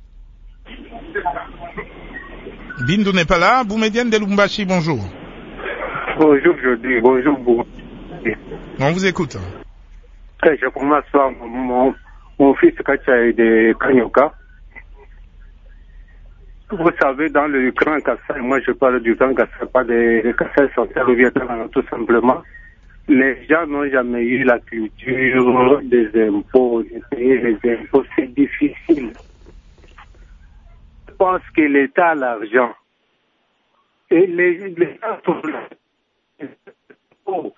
Bindou n'est pas là. Boumediene de Lubumbashi, bonjour. Bonjour, je dis bonjour. Bon. On vous écoute. Je commence par mon, mon fils Kachaï de Kanyoka. Vous savez, dans le Grand Kassai, moi je parle du Grand Kassai, pas des Kassai central ou Vietnam, tout simplement. Les gens n'ont jamais eu la culture des impôts, de payer les impôts, c'est difficile. Je pense que l'État a l'argent. Et les, les gens sont là. Oh.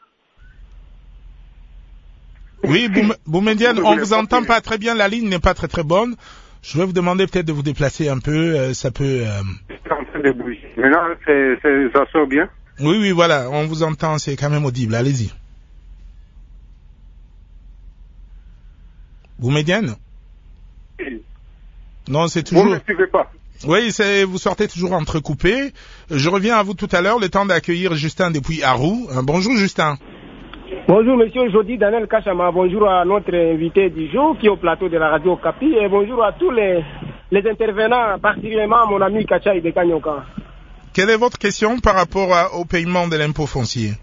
Oui, Boum- Boumediene, on vous entend pas très bien, la ligne n'est pas très très bonne. Je vais vous demander peut-être de vous déplacer un peu, euh, ça peut... euh, Je suis en train de bouger. Maintenant, c'est, c'est, ça sort bien. Oui, oui, voilà, on vous entend, c'est quand même audible, allez-y. Boumediene? Non, c'est Vous ne toujours... me suivez pas. Oui, c'est, vous sortez toujours entrecoupé. Je reviens à vous tout à l'heure, le temps d'accueillir Justin depuis Arou. Euh, bonjour Justin. Bonjour monsieur, aujourd'hui Daniel Kachama, bonjour à notre invité du jour qui est au plateau de la radio Okapi et bonjour à tous les, les intervenants, particulièrement à mon ami Kachaï de Kanyoka. Quelle est votre question par rapport à, au paiement de l'impôt foncier?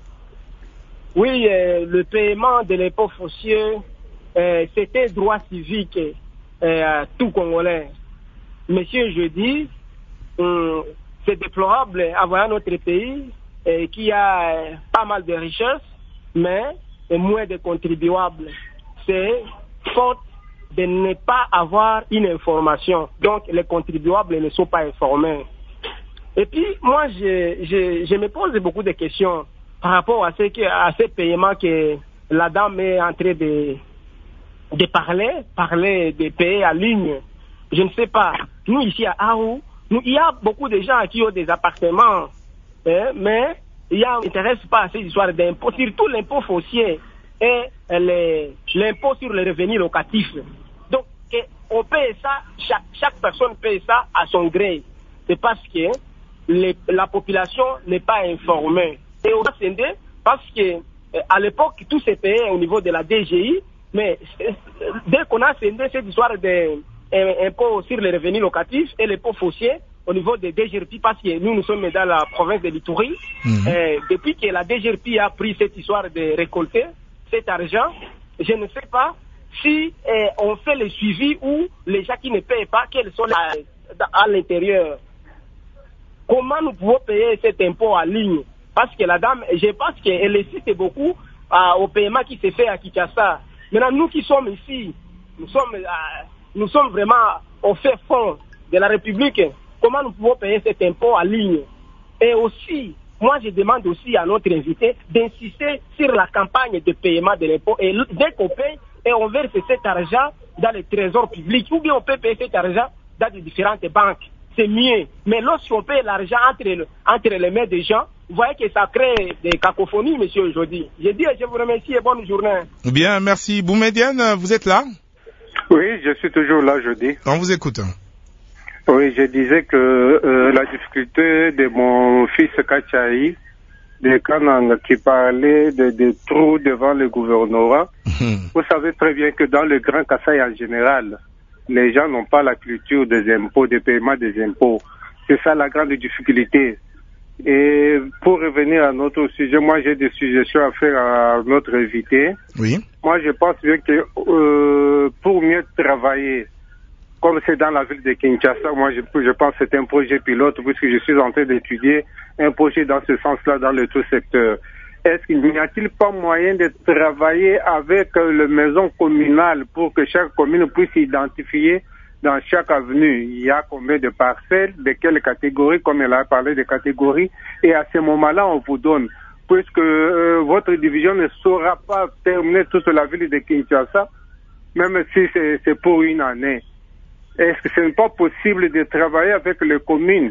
Oui, euh, le paiement de l'impôt foncier, euh, c'était droit civique euh, à tout Congolais. Monsieur, je dis, euh, c'est déplorable avoir notre pays euh, qui a euh, pas mal de richesses, mais moins de contribuables. C'est faute de ne pas avoir une information. Donc, les contribuables ne sont pas informés. Et puis, moi, je, je, je me pose beaucoup de questions par rapport à, ce que, à ces paiements que la dame est en train de, de parler, parler de payer à ligne. Je ne sais pas. Nous, ici à Arou, nous, il y a beaucoup de gens qui ont des appartements, hein, mais il n'intéresse pas à ces histoires d'impôts, surtout l'impôt foncier et les, l'impôt sur les revenus locatifs. Donc, on paye ça, chaque, chaque personne paye ça à son gré. C'est parce que les, la population n'est pas informée. Et on a scindé parce que à l'époque, tout s'est payé au niveau de la D G I, mais dès qu'on a scindé cette histoire d'impôt sur les revenus locatifs et l'impôt foncier, au niveau de D G R P, parce que nous, nous sommes dans la province de l'Ituri. Mmh. Euh, depuis que la D G R P a pris cette histoire de récolter cet argent, je ne sais pas si euh, on fait le suivi ou les gens qui ne payent pas, quels sont les, à l'intérieur. Comment nous pouvons payer cet impôt en ligne? Parce que la dame, je pense qu'elle cite beaucoup euh, au paiement qui se fait à Kinshasa. Maintenant, nous qui sommes ici, nous sommes, euh, nous sommes vraiment au fait fond de la République. Comment nous pouvons payer cet impôt en ligne? Et aussi, moi je demande aussi à notre invité d'insister sur la campagne de paiement de l'impôt. Et dès qu'on paye, et on verse cet argent dans le trésor public, ou bien on peut payer cet argent dans les différentes banques. C'est mieux. Mais lorsqu'on paye l'argent entre, le, entre les mains des gens, vous voyez que ça crée des cacophonies, monsieur, aujourd'hui. Je dis, je vous remercie et bonne journée. Bien, merci. Boumediene, vous êtes là? Oui, je suis toujours là, je dis. On vous écoute. Oui, je disais que euh, la difficulté de mon fils Kachaï, de Kanang, qui parlait de, de trous devant le gouvernorat, mmh. Vous savez très bien que dans le Grand Kassai en général, les gens n'ont pas la culture des impôts, des paiements des impôts. C'est ça la grande difficulté. Et pour revenir à notre sujet, moi j'ai des suggestions à faire à notre invité. Oui. Moi je pense bien que euh, pour mieux travailler, comme c'est dans la ville de Kinshasa, moi je, je pense que c'est un projet pilote puisque je suis en train d'étudier un projet dans ce sens-là dans le tout secteur. Est-ce qu'il n'y a-t-il pas moyen de travailler avec euh, les maisons communales pour que chaque commune puisse identifier dans chaque avenue, il y a combien de parcelles, de quelle catégorie, comme elle a parlé de catégories, et à ce moment-là, on vous donne, puisque euh, votre division ne saura pas terminer toute la ville de Kinshasa, même si c'est, c'est pour une année. est-ce que ce n'est pas possible de travailler avec les communes?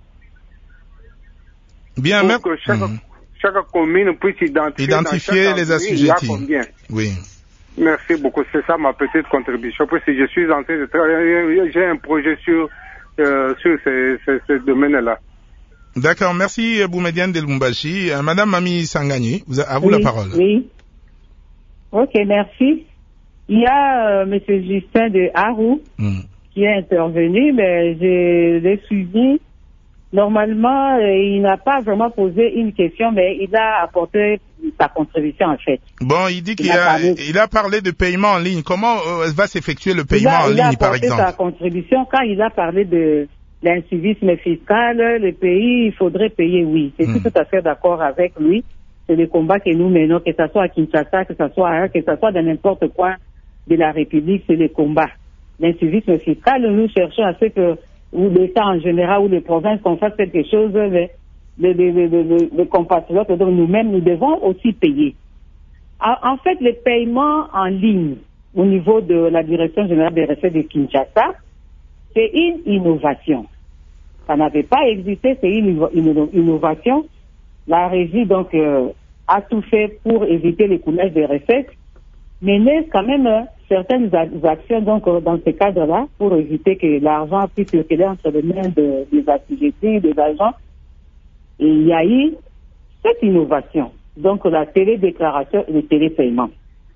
Bien, pour même... que chaque, mmh. chaque commune puisse identifier, identifier les assujettis. Oui. Merci beaucoup. C'est ça ma petite contribution. Parce que je suis en train de travailler, j'ai un projet sur, euh, sur ce, ce, ce domaine-là. D'accord. Merci, Boumedienne de Lubumbashi. Euh, Madame Mami Sangani, vous, à vous oui, la parole. Oui. Ok, merci. Il y a euh, Monsieur Justin de Harou mm. qui est intervenu, mais je l'ai suivi. Normalement, euh, il n'a pas vraiment posé une question, mais il a apporté sa contribution en fait. Bon, il dit qu'il il a, a, parlé... il a parlé de paiement en ligne. Comment euh, va s'effectuer le paiement a, en ligne, par exemple? Il a apporté sa contribution quand il a parlé de l'incivisme fiscal. Le pays, il faudrait payer, oui. Je suis mm. tout à fait d'accord avec lui. C'est le combat que nous menons, que ce soit à Kinshasa, que ce soit à, que ce soit dans n'importe quoi de la République, c'est le combat. L'incivisme fiscal, nous cherchons à ce que ou l'État en général, ou les provinces, qu'on fasse quelque chose, les, les, les, les, les, les compatriotes, donc nous-mêmes, nous devons aussi payer. En fait, les paiements en ligne au niveau de la Direction générale des recettes de Kinshasa, c'est une innovation. Ça n'avait pas existé, c'est une, une innovation. La régie, donc, euh, a tout fait pour éviter les coulages des recettes, mais n'est quand même euh, certaines actions donc euh, dans ce cadre-là pour éviter que l'argent puisse circuler entre les mains de, des assujettis, des agents. Et il y a eu cette innovation, donc la télédéclaration et le télépaiement.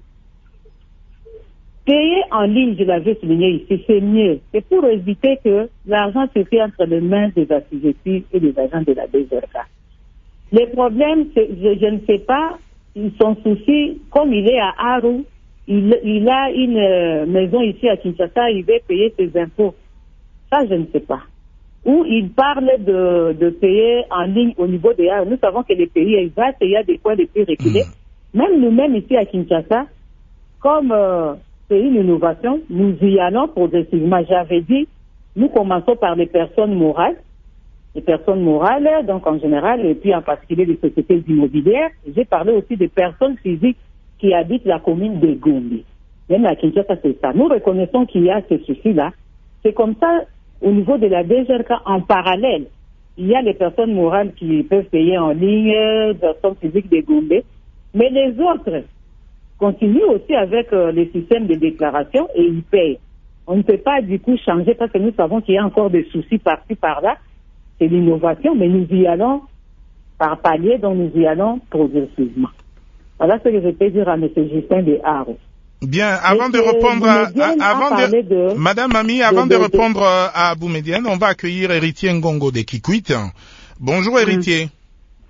Payer en ligne, je l'avais souligné ici, c'est mieux. C'est pour éviter que l'argent circule entre les mains des assujettis et des agents de la D G R K. Les problèmes, c'est, je, je ne sais pas, son souci, comme il est à Aru, il, il a une euh, maison ici à Kinshasa, il veut payer ses impôts. Ça, je ne sais pas. Ou il parle de, de payer en ligne au niveau des Aru. Nous savons que les pays est vaste et il y a des points les plus reculés. Mmh. Même nous-mêmes ici à Kinshasa, comme euh, c'est une innovation, nous y allons progressivement. J'avais dit, nous commençons par les personnes morales. Les personnes morales, donc en général, et puis en particulier les sociétés immobilières. J'ai parlé aussi des personnes physiques qui habitent la commune de Gombe. Même à Kinshasa, c'est ça. Nous reconnaissons qu'il y a ce souci-là. C'est comme ça, au niveau de la D G R K, en parallèle, il y a les personnes morales qui peuvent payer en ligne, les personnes physiques de Gombe. Mais les autres continuent aussi avec euh, les systèmes de déclaration et ils payent. On ne peut pas du coup changer parce que nous savons qu'il y a encore des soucis par-ci, par-là. C'est l'innovation, mais nous y allons par palier, donc nous y allons progressivement. Voilà ce que je peux dire à M. Justin de Haro. Bien, avant de répondre à, à avant de, de, Madame Mami, avant de, de, de répondre à Boumedienne, on va accueillir Héritier Ngongo de Kikwit. Bonjour Héritier. Mmh.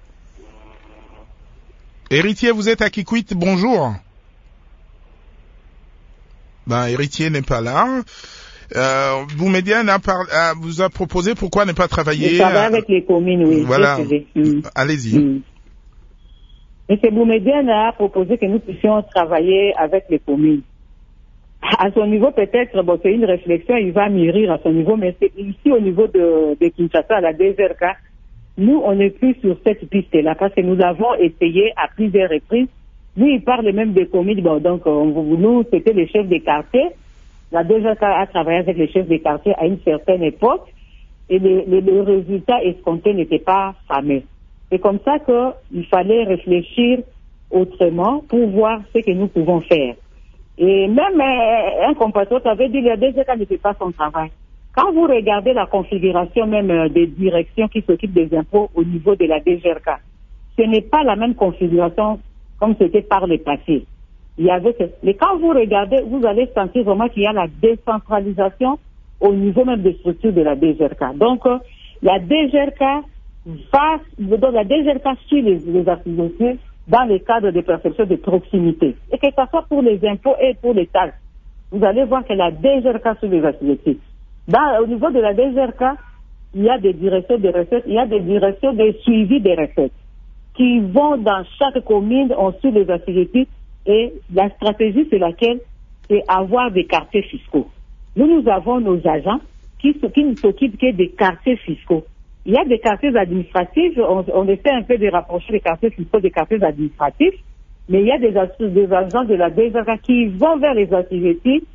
Héritier, vous êtes à Kikwit, bonjour. Ben, Héritier n'est pas là. Euh, Boumedienne a par, a, vous a proposé pourquoi ne pas travailler. Je travaille avec les communes, oui. Voilà. Mmh. Allez-y. Mmh. M. Boumedienne a proposé que nous puissions travailler avec les communes. À son niveau, peut-être, bon, c'est une réflexion, il va mûrir à son niveau, mais c'est ici au niveau de, de Kinshasa, à la D G R K, nous, on n'est plus sur cette piste-là, parce que nous avons essayé à plusieurs reprises. Lui, il parle même des communes, bon, donc, on, nous, c'était les chefs des quartiers. La D G R K a travaillé avec les chefs des quartiers à une certaine époque, et les, les, les résultats escomptés n'étaient pas fameux. C'est comme ça qu'il fallait réfléchir autrement pour voir ce que nous pouvons faire. Et même euh, un compatriote avait dit que la D G R K ne fait pas son travail. Quand vous regardez la configuration même euh, des directions qui s'occupent des impôts au niveau de la D G R K, ce n'est pas la même configuration comme c'était par le passé. Il y avait que... Mais quand vous regardez, vous allez sentir vraiment qu'il y a la décentralisation au niveau même des structures de la D G R K. Donc, euh, la D G R K va, donc la D G R K suit les, les activités dans le cadre des perceptions de proximité. Et que ce soit pour les impôts et pour les taxes. Vous allez voir que la D G R K suit les activités. Dans, au niveau de la D G R K, il y a des directions de recettes, il y a des directions de suivi des recettes qui vont dans chaque commune, on suit les activités et la stratégie c'est laquelle? C'est avoir des quartiers fiscaux. Nous, nous avons nos agents qui, qui ne s'occupent que des quartiers fiscaux. Il y a des quartiers administratifs, on, on essaie un peu de rapprocher les quartiers fiscaux des quartiers administratifs, mais il y a des, des agents de la D G R K qui vont vers les activités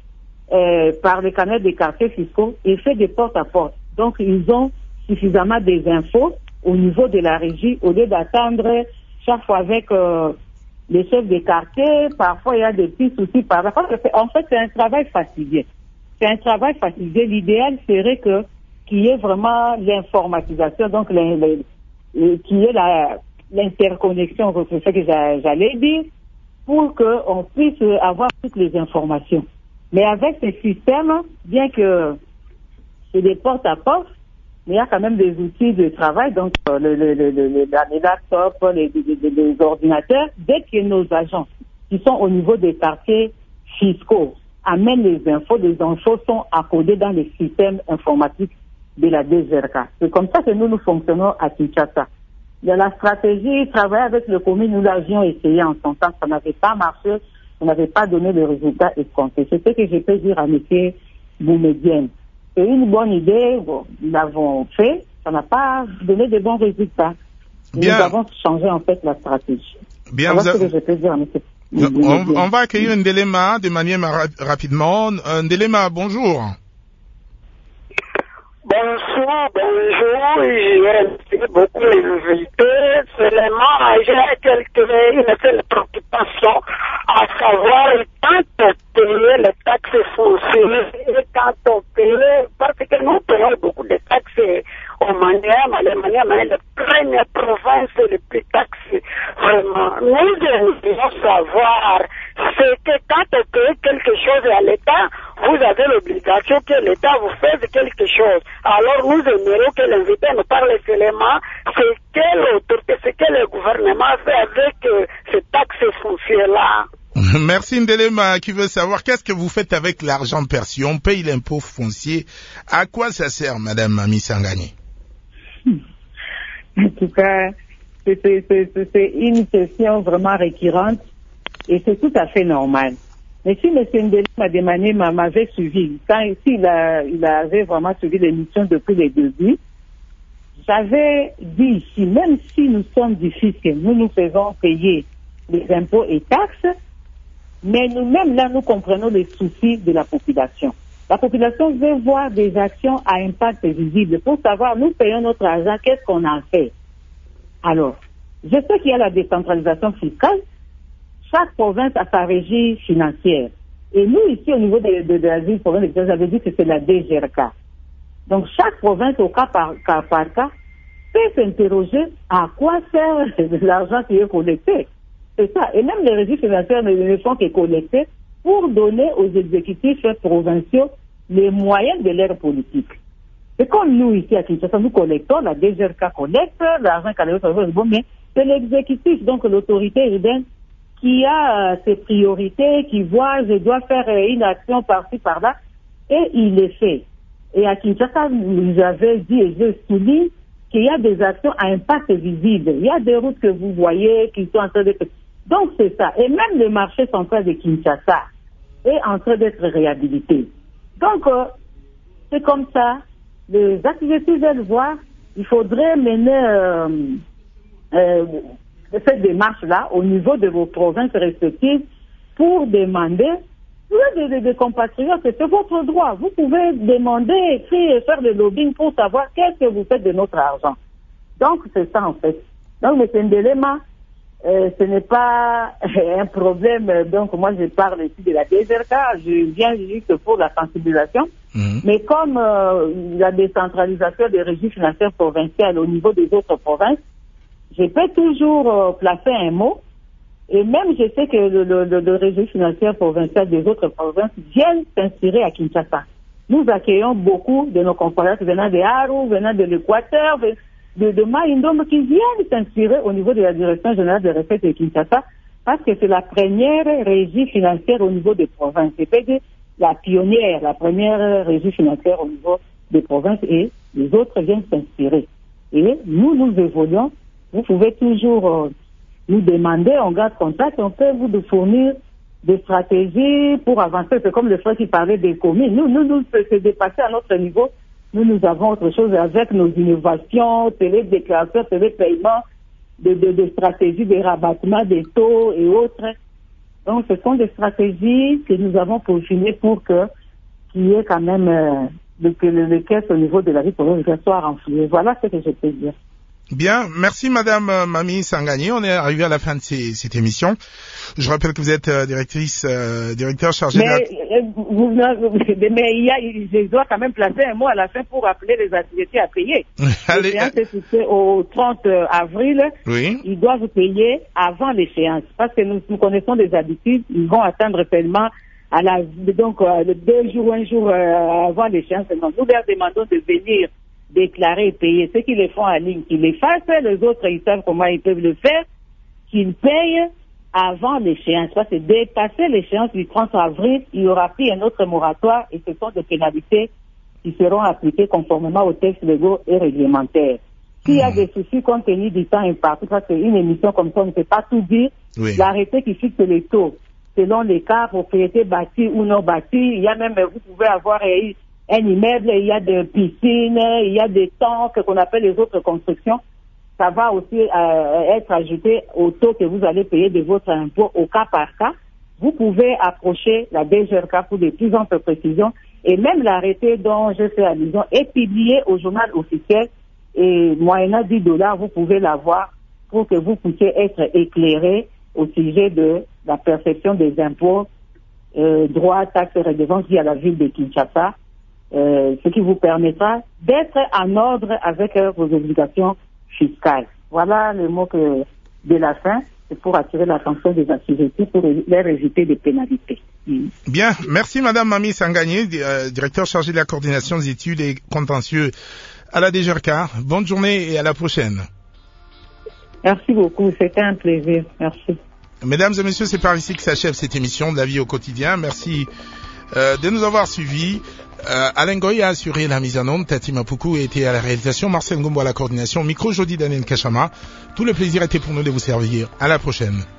euh, par le canal des quartiers fiscaux, il fait des porte-à-porte. Donc, ils ont suffisamment des infos au niveau de la régie, au lieu d'attendre chaque fois avec euh, les chefs des quartiers. Parfois, il y a des petits soucis par là. En fait, c'est un travail fatigué. C'est un travail fatigué. L'idéal serait que qu'il y ait vraiment l'informatisation, donc les, les, les, qu'il y ait la, l'interconnexion, c'est ce que j'allais dire, pour qu'on puisse avoir toutes les informations. Mais avec ce système, bien que c'est des porte-à-porte, mais il y a quand même des outils de travail, donc euh, le, le, le, le, les laptops, les, les, les, les ordinateurs, dès que nos agents qui sont au niveau des quartiers fiscaux amènent les infos, les infos sont accodées dans les systèmes informatiques de la D G R K. C'est comme ça que nous, nous fonctionnons à Kinshasa. Il y a la stratégie, travailler avec le commun, nous l'avions essayé en son temps, ça n'avait pas marché, ça n'avait pas donné le résultat escompté. C'est ce que je peux dire à M. Boumedienne. C'est une bonne idée, bon, nous l'avons fait, ça n'a pas donné de bons résultats. Bien. Nous avons changé en fait la stratégie. Bien, voilà vous ce a... que je peux dire à M. On, on va accueillir un Ndélema de manière ra- rapidement. Un Ndélema, bonjour. Bonsoir, bonjour, j'ai remercié beaucoup les invités. Seulement, j'ai quelques, une seule préoccupation, à savoir quand on paye les taxes foncières et quand on paye, parce que nous payons beaucoup de taxes au Maniema, le Maniema est la première province les plus taxées, vraiment. Nous devons savoir, c'est que quand on paye quelque chose à l'État, vous avez l'obligation que l'État vous fasse quelque chose. Alors nous aimerions que l'invité nous parle seulement c'est quelle autorité, c'est que le gouvernement fait avec euh, ces taxes foncières-là. Merci Ndélema qui veut savoir qu'est-ce que vous faites avec l'argent perçu. On paye l'impôt foncier. À quoi ça sert, Madame Mami Sangani? En tout cas, c'est, c'est, c'est, c'est une question vraiment récurrente et c'est tout à fait normal. Mais si M. Ndélema Demane m'avait suivi, quand il, a, il avait vraiment suivi l'émission depuis le début, j'avais dit ici, même si nous sommes du fisc, nous nous faisons payer les impôts et taxes, mais nous-mêmes là, nous comprenons les soucis de la population. La population veut voir des actions à impact visible pour savoir, nous payons notre argent, qu'est-ce qu'on en fait? Alors, je sais qu'il y a la décentralisation fiscale. Chaque province a sa régie financière. Et nous, ici, au niveau de, de, de la ville province, j'avais dit que c'est la D G R K. Donc, chaque province, au cas par cas, par cas peut s'interroger à quoi sert l'argent qui est collecté. C'est ça. Et même les régies financières ne font que collecter pour donner aux exécutifs provinciaux les moyens de leur politique. C'est comme nous, ici, à Kinshasa, nous collectons, la D G R K collecte, l'argent qu'elle a bon, mais c'est l'exécutif, donc l'autorité urbaine, qui a euh, ses priorités, qui voit, je dois faire euh, une action par-ci, par-là, et il le fait. Et à Kinshasa, j'avais dit et je souligne qu'il y a des actions à impact visible. Il y a des routes que vous voyez qui sont en train de... Donc c'est ça. Et même le marché central de Kinshasa est en train d'être réhabilité. Donc, euh, c'est comme ça. Les activités veulent voir, il faudrait mener... Euh, euh, cette démarche-là au niveau de vos provinces respectives pour demander, des, des, des compatriotes, c'est votre droit. Vous pouvez demander, écrire et faire le lobbying pour savoir qu'est-ce que vous faites de notre argent. Donc, c'est ça en fait. Donc, M. Ndélema, euh, ce n'est pas un problème. Donc, moi, je parle ici de la D G R K, je viens juste pour la sensibilisation. Mmh. Mais comme euh, la décentralisation des régies financières provinciales au niveau des autres provinces, je peux toujours euh, placer un mot, et même je sais que le, le, le, le régime financier provincial des autres provinces viennent s'inspirer à Kinshasa. Nous accueillons beaucoup de nos compatriotes venant de Aru, venant de l'Équateur, de, de Maïndombe, qui viennent s'inspirer au niveau de la Direction générale des recettes de Kinshasa, parce que c'est la première régie financière au niveau des provinces. C'est la pionnière, la première régie financière au niveau des provinces, et les autres viennent s'inspirer. Et nous, nous évoluons. Vous pouvez toujours euh, nous demander, on garde contact, on peut vous fournir des stratégies pour avancer. C'est comme le frère qui parlait des communes. Nous, nous, nous, c'est dépassé à notre niveau. Nous, nous avons autre chose avec nos innovations, télédéclaration, télépaiement, de, de, de stratégies de rabattement des taux et autres. Donc, ce sont des stratégies que nous avons peaufinées pour que qu'il y ait quand même euh, le, que le, le caisse au niveau de la vie provinciale soit renfloué. Voilà ce que je peux dire. Bien, merci Madame Mamie Sangani. On est arrivé à la fin de ces, cette émission. Je rappelle que vous êtes euh, directrice, euh, directeur chargé mais, de la... vous, mais il y a, je dois quand même placer un mot à la fin pour rappeler les activités à payer. Allez, l'échéance est fixée au trente avril. Oui. Ils doivent payer avant l'échéance parce que nous, nous connaissons des habitudes. Ils vont attendre paiement à la donc euh, deux jours, un jour euh, avant l'échéance. Nous leur demandons de venir déclarer et payer. Ceux qui les font en ligne, qu'ils les fassent. Les autres, ils savent comment ils peuvent le faire. Qu'ils payent avant l'échéance. Parce que dépasser l'échéance du trente avril, il y aura pris un autre moratoire et ce sont des pénalités qui seront appliquées conformément aux textes légaux et réglementaires. S'il y a des soucis compte tenu du temps imparti, parce qu'une émission comme ça, on ne peut pas tout dire, oui. L'arrêté qui fixe les taux selon les cas, propriété bâtie ou non bâtie, il y a même, vous pouvez avoir un immeuble, il y a des piscines, il y a des tanks qu'on appelle les autres constructions. Ça va aussi euh, être ajouté au taux que vous allez payer de votre impôt au cas par cas. Vous pouvez approcher la D G R C pour des plus amples précisions. Et même l'arrêté dont je fais allusion est publié au journal officiel. Et moyennant dix dollars, vous pouvez l'avoir pour que vous puissiez être éclairé au sujet de la perception des impôts, euh, droits, taxes et redevances via la ville de Kinshasa, euh, ce qui vous permettra d'être en ordre avec euh, vos obligations fiscales. Voilà le mot que, de la fin, c'est pour attirer l'attention des assujettis pour leur éviter des pénalités. Mm. Bien, merci Madame Mamie Sangani, euh, directeur chargé de la coordination des études et contentieux à la D G R C A. Bonne journée et à la prochaine. Merci beaucoup, c'était un plaisir. Merci. Mesdames et messieurs, c'est par ici que s'achève cette émission de la vie au quotidien. Merci euh, de nous avoir suivis. Euh, Alain Goy a assuré la mise en onde, Tati Mapuku était à la réalisation, Marcel Ngombo à la coordination, micro Jody Daniel Kachama. Tout le plaisir était pour nous de vous servir. À la prochaine.